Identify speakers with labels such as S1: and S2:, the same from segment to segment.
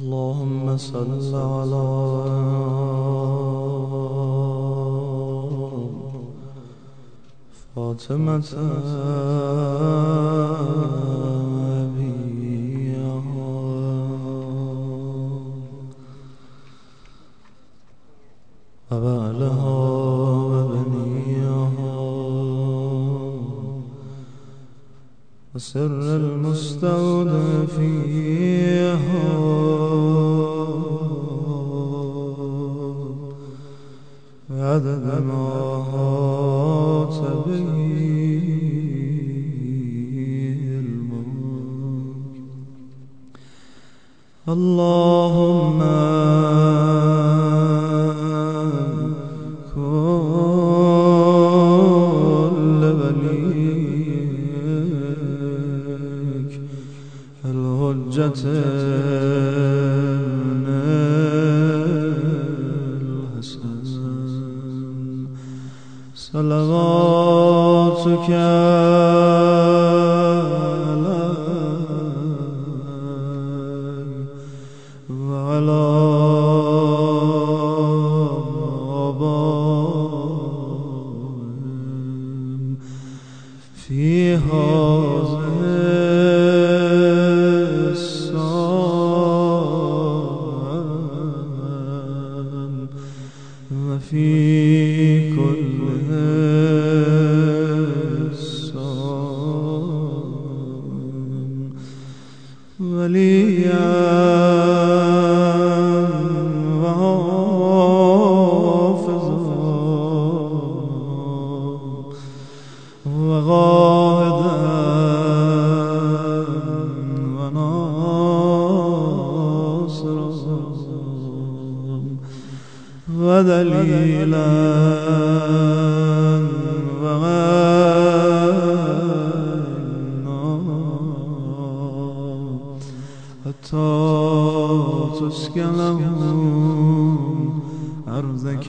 S1: اللهم صل على فاطمة أبيها وبعلها وبنيها وسر المستودع فيها عدد ما أحاط به علمك. اللهم كل وليك الحجة صلواتك عليه وعلى آبائهم في هذه الساعة وفي كل وليا وحافظا وغائدا وناصرا ودليلا حتى تسكنهم أرضك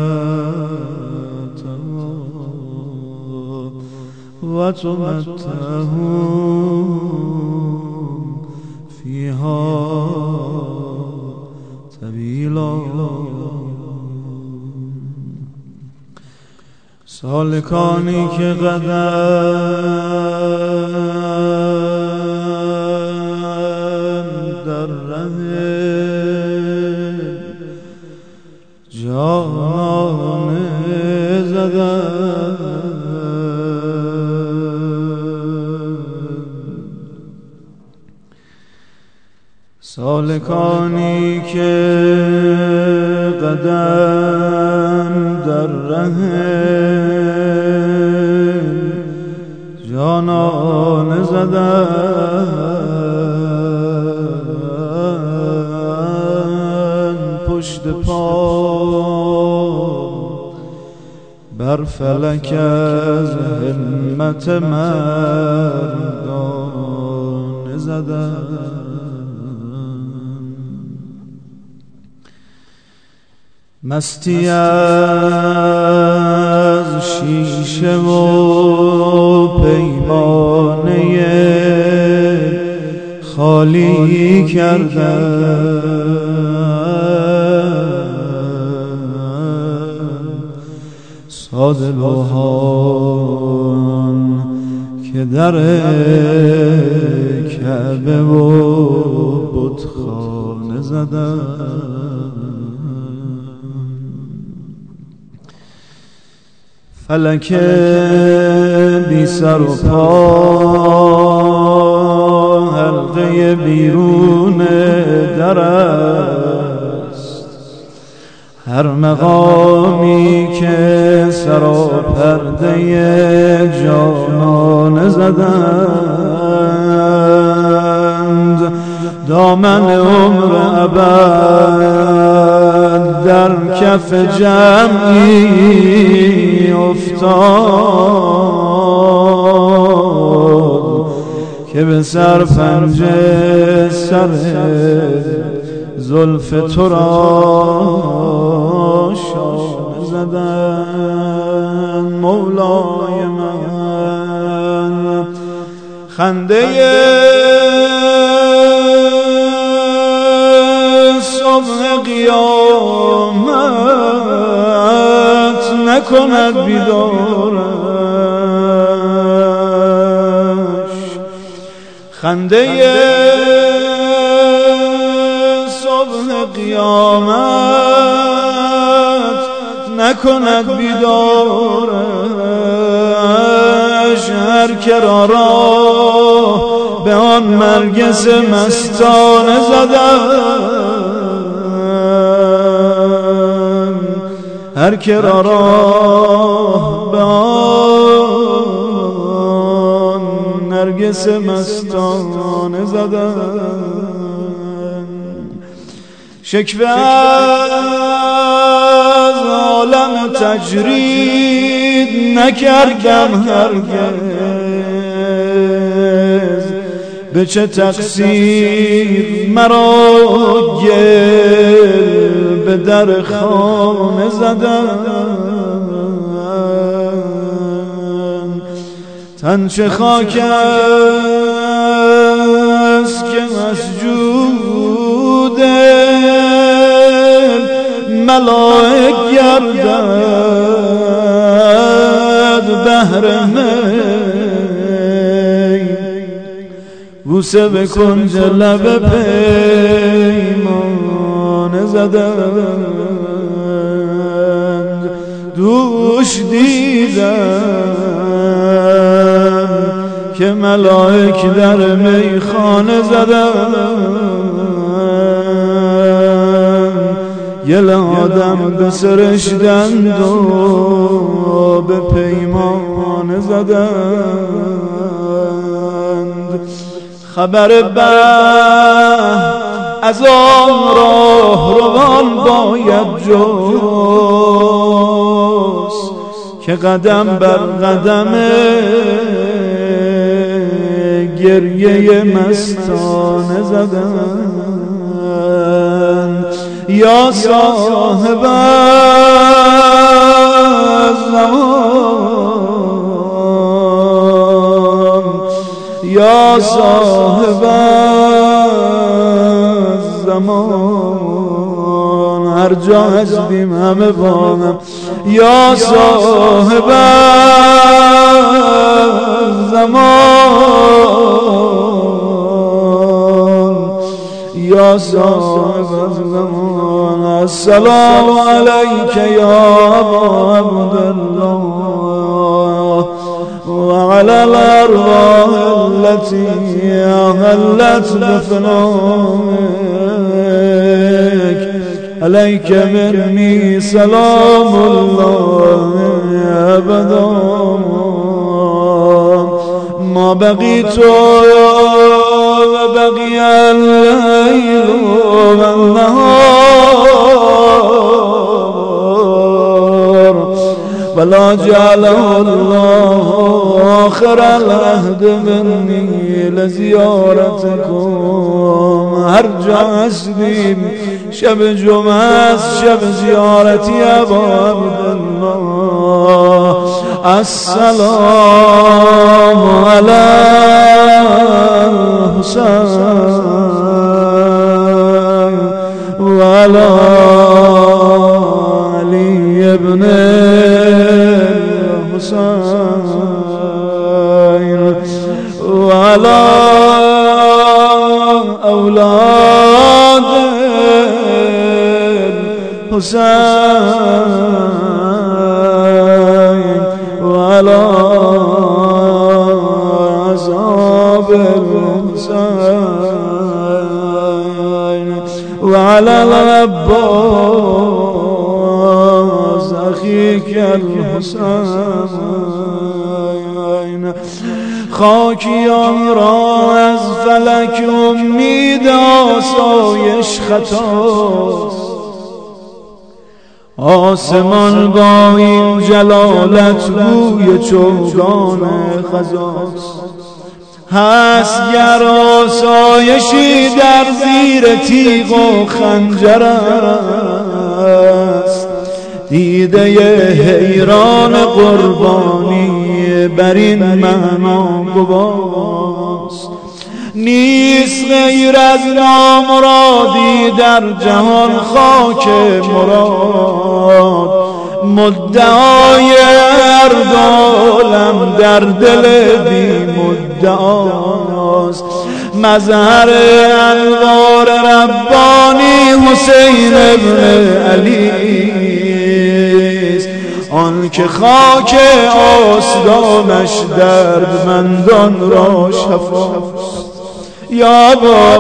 S1: وتمتعهم فيها طويلا. سالکانی که در ره جان سالکانی که قدم در ره جانان زدن پشت پا بر فلک از همت مردان زدن. مستی از شیشه و پیمانه خالی کردن ساده لوحان که در کعبه و بتخانه زدن. فلک بی سر و پا حلقه بیرون در است، هر مقامی که سراپرده جانان زدند دامن عمر ابد در کف جمعی افتاد که به سرپنجه سر زلف تو را شانه زدن. مولای من خنده صبح قیامت نکند بیدارش، خنده صبح قیامت نکند بیدارش. هر که را به آن مرگس مستانه زدن، هر که را به آن نرگس مستانه زدن. شکوه از عالم تجرید نکردم هرگز، به چه تقصیر مرا گل به در خانه زدن. تن چه خاک است که مسجود ملائک گردد بهر می، بوسه به کنج لب پیمانه زدند. دوش دیدم که ملائک در میخانه زدند، گل آدم بسرشتند و به پیمانه زدند. خبر بد از آن راه روان باید جست که قدم بر قدم گریه مستانه زدند. یا صاحب الزمان، یا صاحب الزمان، هر جا هستیم همه با هم. یا صاحب الزمان، یا صاحب الزمان، السلام علیک یا ابا عبدالله وعلى الأرواح التي أهلت بفنائك، عليك مني سلام الله أبدا ما بقيت وبقي الليل والنهار، ولا جعله الله آخر العهد مني لزيارتكم. هر جا هستیم شب جمعه است، شب زیارتی ابا عبدالله. السلام علی الحسین و علی علی ابن الحسین و علی اولاد الحسین و علی اصحاب الحسین و علی العباس اخیک الحسین. خاکیان را از فلک امید آسایش خطاست، آسمان با این جلالت بوی چوگان خزاست. هست گر آسایشی در زیر تیغ و خنجر است، دیده حیران قربانی بر این معنا گواست. نیست غیر از نامرادی در جهان خاک مراد، مدعای هر عالم در دل بی مدعاست. مظهر انوار ربانی حسین ابن علی است، آن که خاک آستانش دردمندان را شفاست. یا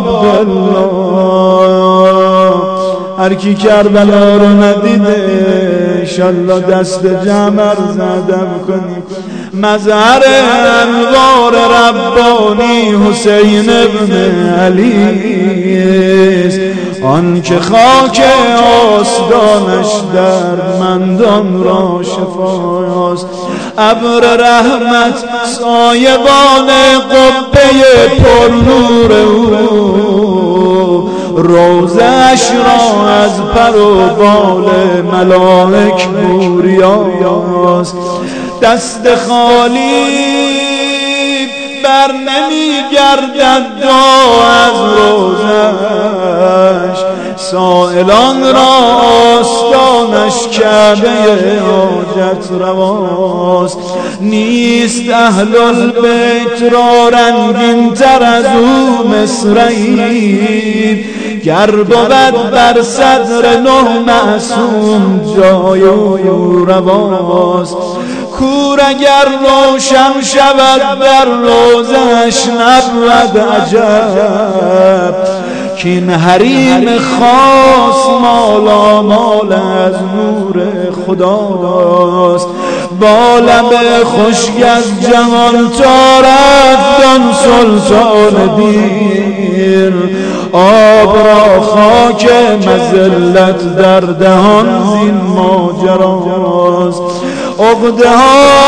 S1: عبدالله هر کی کربلا رو ندیده انشالله دست جمر زدم کنیم. مظهر انوار ربانی حسین ابن علی است، آن که خاک آستانش دردمندان را شفاست. ابر رحمت سایبان قبه پر نور او، روزش را از پر و بال ملائک بوریاست. دست خالی بر نمی گردد دعا از روزش، سائلان را آستانش کعبه حاجت رواست. نیست اهل البیت را رنگین تر از او مصرعی، گر بود بر صدر نه معصوم جای او رواست. کور اگر روشن شود در روزش نبود عجب، کین حریم خاص مالا مال از نور خداست. با لب خشک از جهان تا رفتن سلطان دین، آب را خاک مذلت در دهان زین ماجراست. عقده ها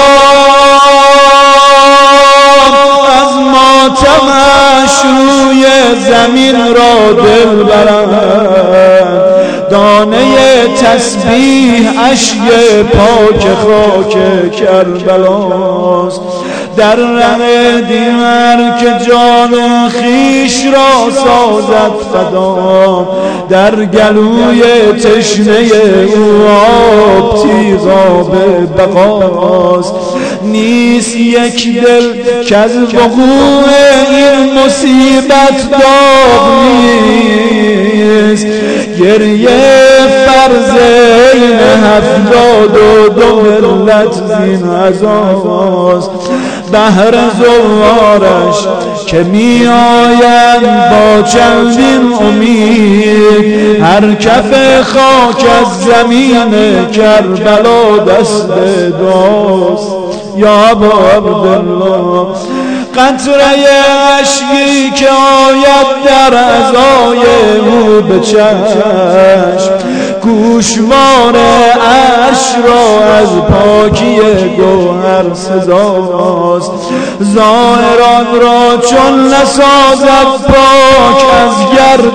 S1: از ماتمش روی زمین را دل برند، دانه تسبیح اشک پاک خاک کربلاست. در ره دیگر که جان خیش را سازد فدا، در گلوی تشنه او آب تیغاب بقاست. نیست یک دل که از وقوع این مصیبت داغ نیست، گریه فرض این 72 ملت زین عزاست. بهر زوارش که می آیند با چندین امید، هر کف خاک از زمین کربلا دست دعاست. یا عبدالله قطره اشکی که آید در عزای او به چشم، گوشوار عرش را از پاکی گوهر سزاست. ظاهران را چون نسازد پاک از گرد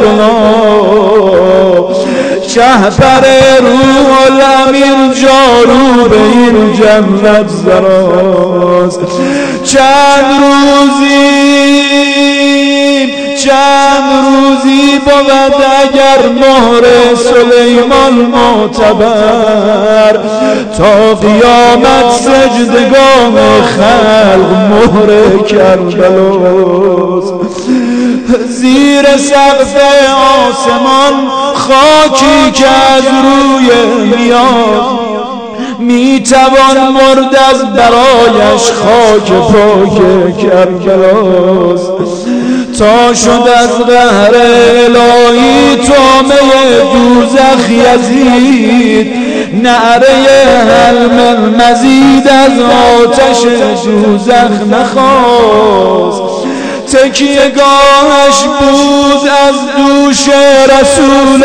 S1: گناه، شهپر روح الامین جارو به این جنت زراست. چند روزی بود اگر مهر سلیمان معتبر، تا قیامت سجدگاه خلق مهر کربلاست. زیر سقف آسمان خاکی که از روی میاد، می توان مرد از برایش خاک پاک کربلاست. تا شد از قهر الهی طامه دوزخ یزید، نعره حلم مزید از آتش دوزخ نخواست. تکیه‌گاهش بود از دوش رسول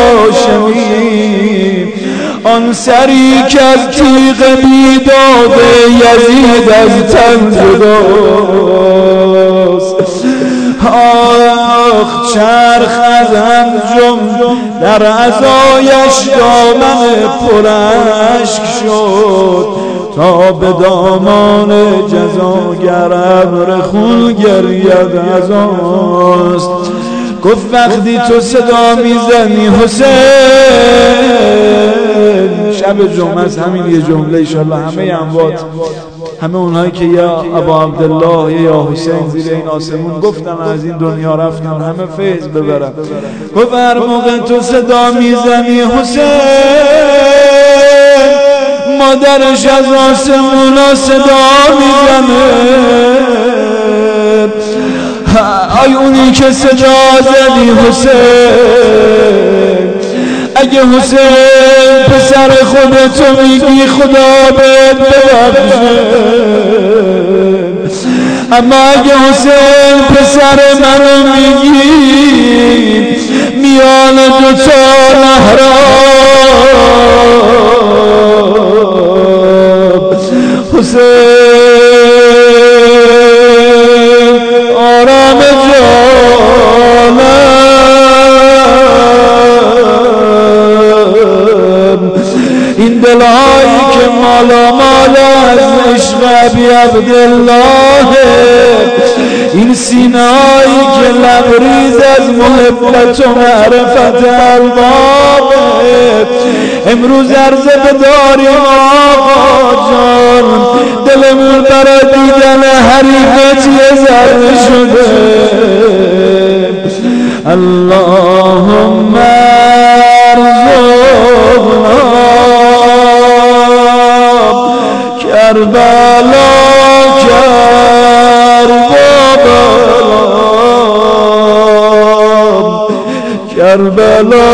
S1: هاشمی، آن سری که از تیغ بیداد یزید از تن جداست. آخ چرخ از انجم در عزایش دامن پر اشک شد، تا به دامان جزاگر ابر خون گرید از آست. گفت وقتی تو صدا میزنی حسین، شب جمعه از همین یه جمله ایشالله همه اموات، همه اونهایی که یا ابا عبدالله یا حسین زیر این آسمون گفتن از این دنیا رفتن، همه فیض ببرن. گفت هر موقع تو صدا میزنی حسین، مادرش از آسمون صدا میزنه. ای اونی که صدا زدی حسین، اگه حسین پسر خودتو میگی خدا بهت ببخشه، اما اگه حسین پسر منو میگی میان دوتا محراب، حسین آرام جانم، این دلهایی که مالا مالا از عشق ابی عبدالله، این سینه‌هایی که لبریز از محبت و معرفت الباب، امروز عرضه بداریم آقا جان، دلمون برای دیدن حریفت یه ذره شده. اللهم ارزقنا کربلا کربلا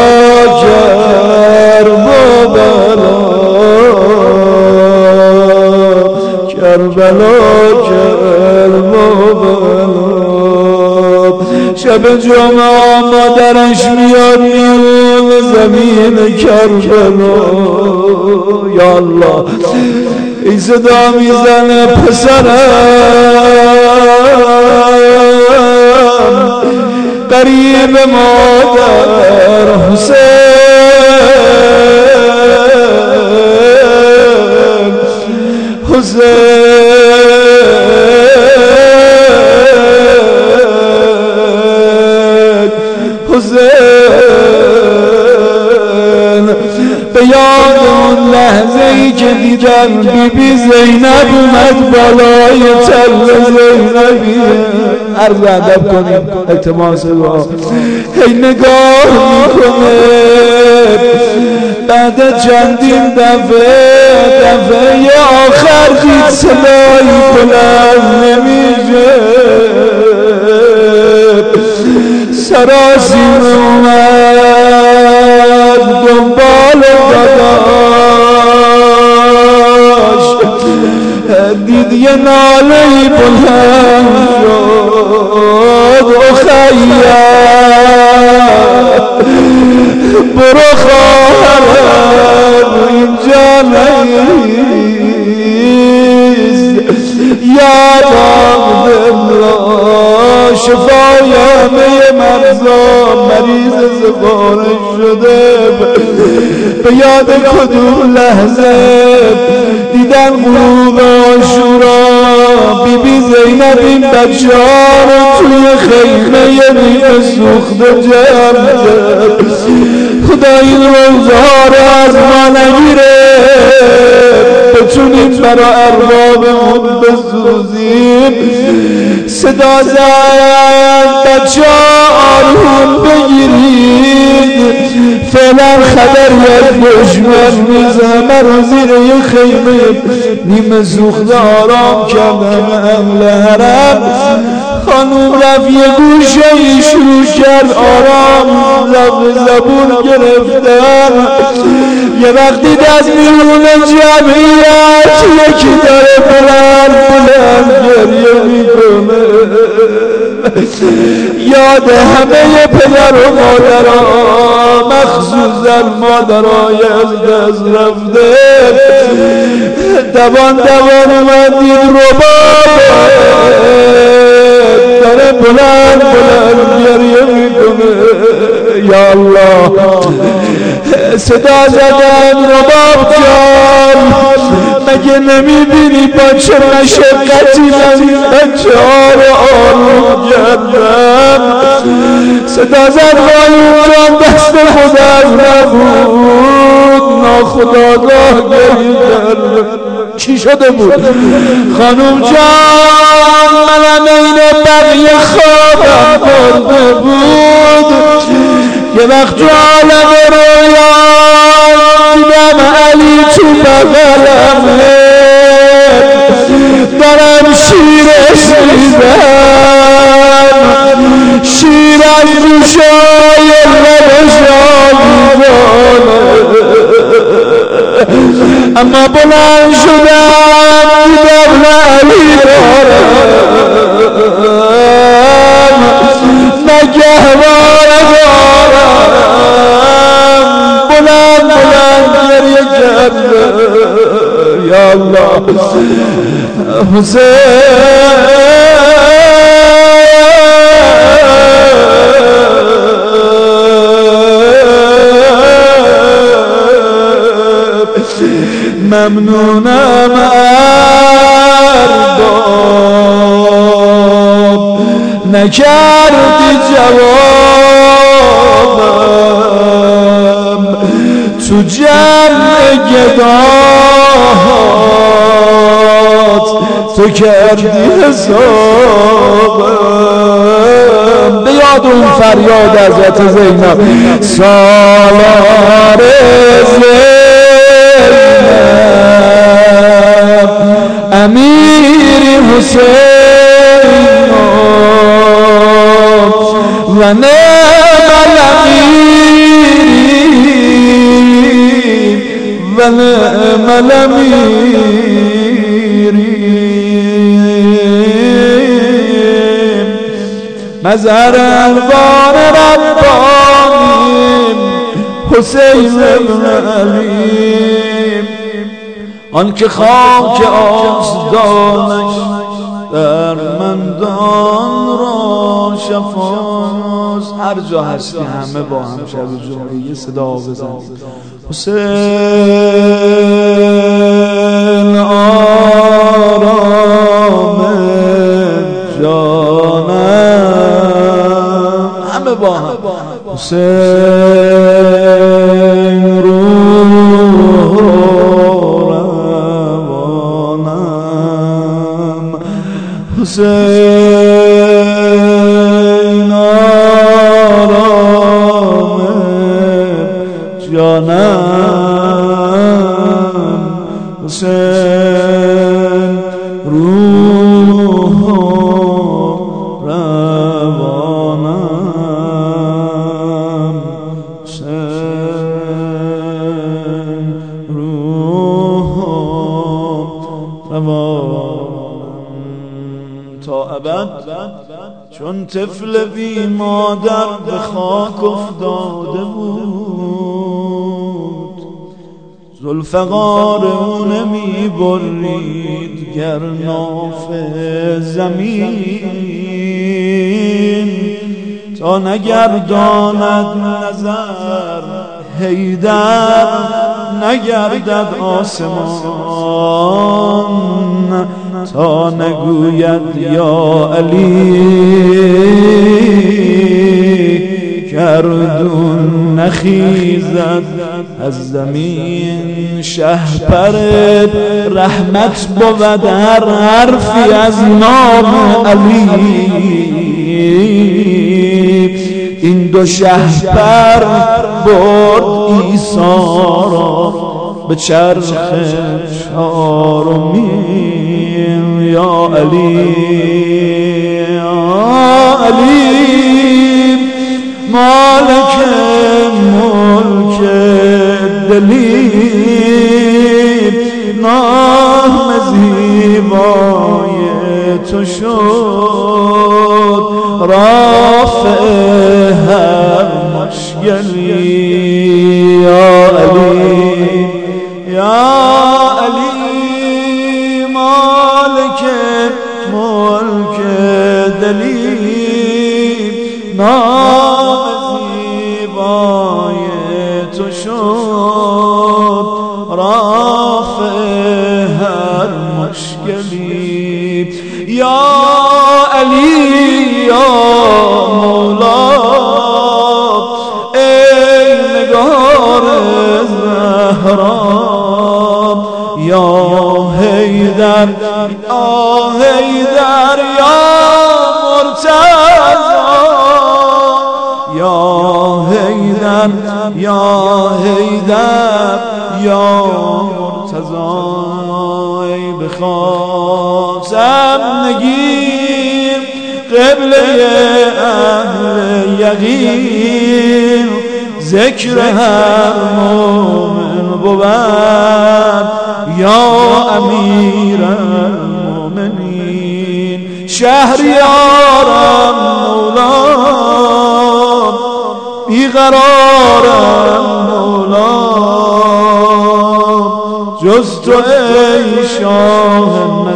S1: شب جمعه مادرش میاد میون زمین کربلا. یا الله این صدا میزنه پسرم قریب مادر حسین، حسین به یاد اون لحظه ای که دیدم بی بی زینب اومد بالای تل زینبی. عرض ادب کنیم التماس دعا. هی نگاه میکنه بعد چندین دفعه آخر دید صدایی بلند نمیشه، سراسیم اومد دنبال داداش، دید یه نالهی بلند شد، اخیر برو خواهرم اینجا نیست، یاد عبدالله شفای همه مرزا مریض سفارش شده. به یاد کدوم لحظه دیدن غروب عاشورا بی بی زینب این بچه ها رو توی خیمه نیمه سوخته جمع کرد. خدا این روزها رو از ما نگیره، بتونیم برا اربابمون بسوزیم. صدا زد بچه آروم بگیرید، فعلا خبر یک دشمن میزنه رو زیر یه خیمه نیمه سوخته آرام کردم. اهل حرم خانوم رفت یه گوشه ای شروع کرد آرام زبون گرفتن. یه وقتی دست میرون جمعیت یکی داره بلند گریه میکنه، یاد همه پدر و مادرها مخصوصا مادرهای از دست رفته دوان اومد دید ربابه داره بلند گریه میکنه. یا الله صدا زدن رباب جان مگه نمیبینی با چه مشقتی من بچه ها رو آروم کردم صدا زد قایون جان دست خودت نبود ناخداگاه گریدن چی شده بود خانوم جان منم این بقیه خوابم برده بود یه وقت تو عالم رویا دیدم علی تو بغلمه دارم شیرش میدم شیر از گوشای لبش آویزانه اما بلند شدم دیدم علی دارم نگهوار دارم بلند گریه کرده یا الله ممنونم ارباب نکردی جوابم تو جمع گداهات تو کردی حسابم به یاد اون فریاد حضرت زینب سالار امیر حسین و نعم الامیر و نعم الامیر مظهر انوار ربانی حسین بن علی آن که خاک آستانش درمندان را شفاست هر جا هستی همه با هم شب جمعه یه صدا بزنید حسین آرام جانم همه با هم حسین روح روانم حسین آرام جانم حسین روح روانم حسین روح روانم تا ابد چون طفل بی مادر به خاک افتاده بود ذوالفقار او نمی برید گر ناف زمین تا نگرداند نظر حیدر نگردد آسمان تا نگوید یا علی گردون نخیزد از زمین شهپر رحمت بود هر حرفی از نام علی این دو شهپر برد عیسی را به چرخ چارمین یا علی یا علی مالک ملک دلیم نام زیبای تو شد رافع هر مشکلی یا علی یا علی مالک ملک دلیم نام زیبای تو شد حیدر آه حیدر یا مرتضی یا حیدر یا حیدر یا مرتضی ای بخواستم نگیر قبله اهل یقین ذکر هر مومن بود یا امیر المؤمنین شهریارم مولام بیقرارم مولام جز تو ای شاه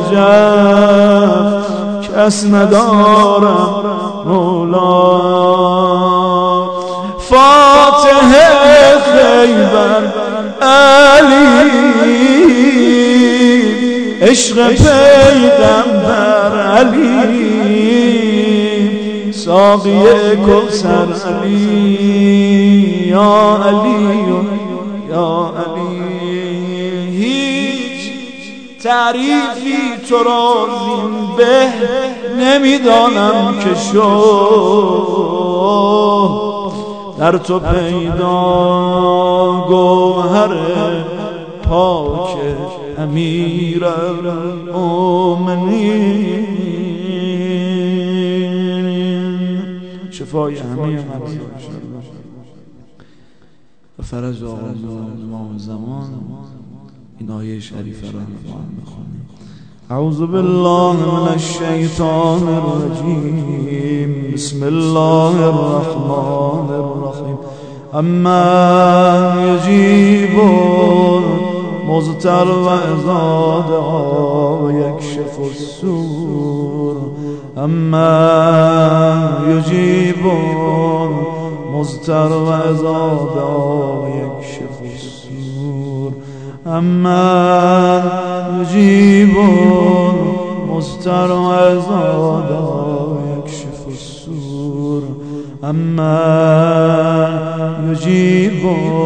S1: نجف کس ندارم مولام فاتح خیبر علی عشق پیغمبر علی ساقی کوثر علی یا علی یا علی هیچ تعریفی تو را زین به نمیدانم که شد در تو پیدا گوهر پاک امیر المؤمنین شفای همه مریضان و فرج آقا امام زمان این آیه شریفه را میخوانیم اعوذ بالله من الشیطان الرجیم بسم الله الرحمن الرحیم اما یجیب مضطر و اذا دعا و یکشف السور اما یجیب مضطر و اذا دعا و یکشف السور اما یجیب مضطر و اذا دعا و یکشف السور اما یجیب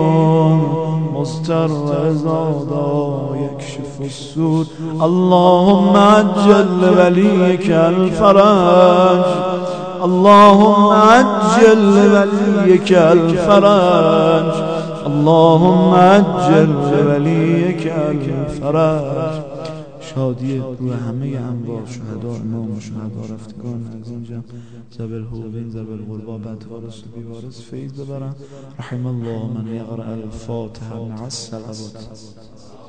S1: مضطر و اذا دعا و یکشف السور اللهم عجل ولیک الفرج اللهم عجل ولیک الفرج اللهم عجل ولیک الفرج شادی روی همه انواع شهدا امام و شهدا رفتگان از اینجا زبل حوبین زبل غربا بدوارس و بیوارس فیض ببرن رحم الله من یقرأ الفاتحه مع الصلوات